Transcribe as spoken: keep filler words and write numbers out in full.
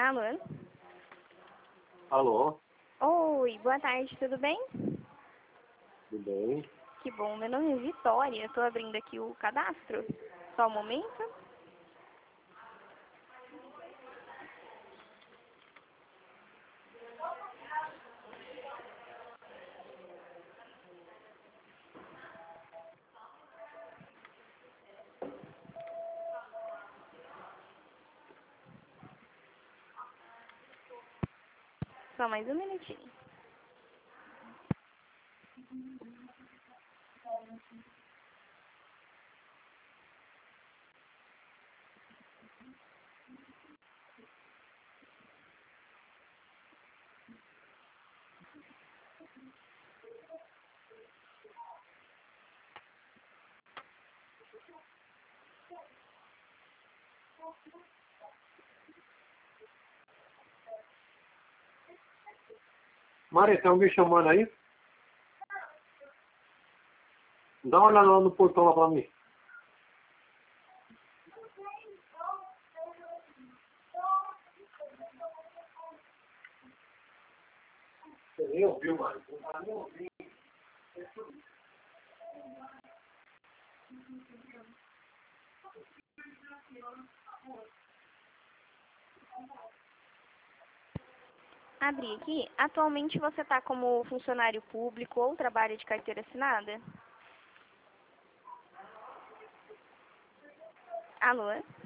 Alô? Alô? Oi, boa tarde, tudo bem? Tudo bem? Que bom, meu nome é Vitória, estou abrindo aqui o cadastro. Só um momento. Só mais um minutinho. Maria, tem alguém chamando aí? Dá uma olhada lá no portão lá pra mim. Você nem ouviu, Maria? Você não tá nem ouvindo. Abri aqui. Atualmente você está como funcionário público ou trabalha de carteira assinada? Alô?